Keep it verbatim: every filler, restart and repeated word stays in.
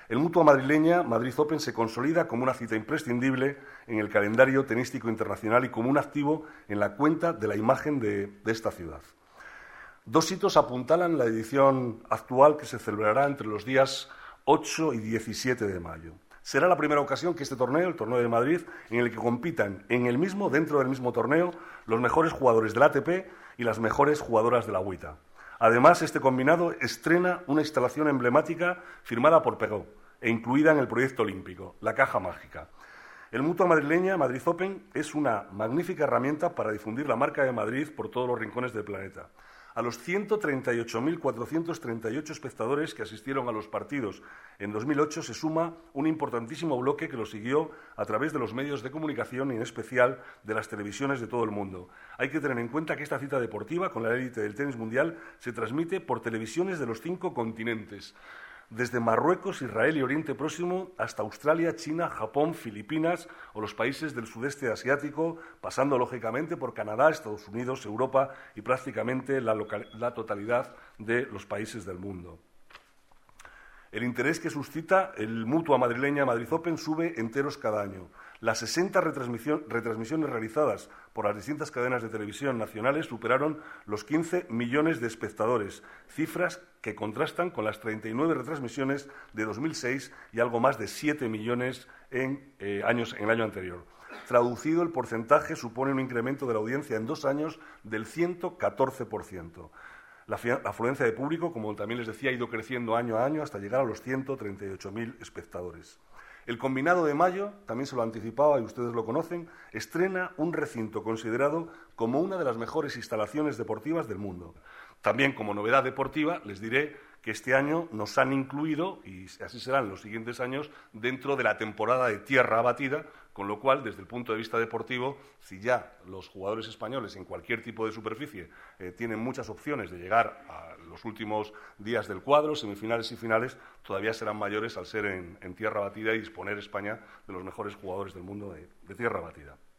El Mutua madrileña Madrid Open se consolida como una cita imprescindible en el calendario tenístico internacional y como un activo en la cuenta de la imagen de, de esta ciudad. Dos hitos apuntalan la edición actual que se celebrará entre los días ocho y diecisiete de mayo. Será la primera ocasión que este torneo, el Torneo de Madrid, en el que compitan en el mismo, dentro del mismo torneo, los mejores jugadores del A T P y las mejores jugadoras de la WTA. Además, este combinado estrena una instalación emblemática firmada por Peugeot e incluida en el proyecto olímpico, la Caja Mágica. El Mutua madrileña Madrid Open es una magnífica herramienta para difundir la marca de Madrid por todos los rincones del planeta. A los ciento treinta y ocho mil cuatrocientos treinta y ocho espectadores que asistieron a los partidos en dos mil ocho se suma un importantísimo bloque que lo siguió a través de los medios de comunicación y en especial de las televisiones de todo el mundo. Hay que tener en cuenta que esta cita deportiva con la élite del tenis mundial se transmite por televisiones de los cinco continentes, desde Marruecos, Israel y Oriente Próximo hasta Australia, China, Japón, Filipinas o los países del sudeste asiático, pasando lógicamente por Canadá, Estados Unidos, Europa y prácticamente la, local, la totalidad de los países del mundo. El interés que suscita el Mutua madrileña Madrid Open sube enteros cada año. Las sesenta retransmisión, retransmisiones realizadas por las distintas cadenas de televisión nacionales superaron los quince millones de espectadores, cifras que contrastan con las treinta y nueve retransmisiones de dos mil seis y algo más de siete millones en, eh, años, en el año anterior. Traducido, el porcentaje supone un incremento de la audiencia en dos años del ciento catorce por ciento. La afluencia de público, como también les decía, ha ido creciendo año a año hasta llegar a los ciento treinta y ocho mil espectadores. El combinado de mayo, también se lo anticipaba y ustedes lo conocen, estrena un recinto considerado como una de las mejores instalaciones deportivas del mundo. También, como novedad deportiva, les diré que este año nos han incluido, y así serán los siguientes años, dentro de la temporada de tierra batida, con lo cual, desde el punto de vista deportivo, si ya los jugadores españoles en cualquier tipo de superficie eh, tienen muchas opciones de llegar a los últimos días del cuadro, semifinales y finales, todavía serán mayores al ser en, en tierra batida y disponer España de los mejores jugadores del mundo de, de tierra batida.